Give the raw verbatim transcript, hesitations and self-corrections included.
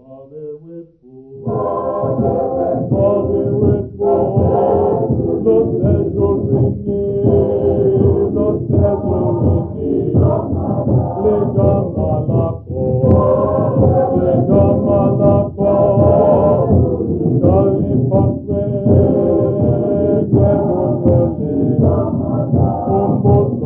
Father with food, Father with food, lo tesorini, lo tesorini, le gamalako, le gamalako, kali patwe, gemolele, umbo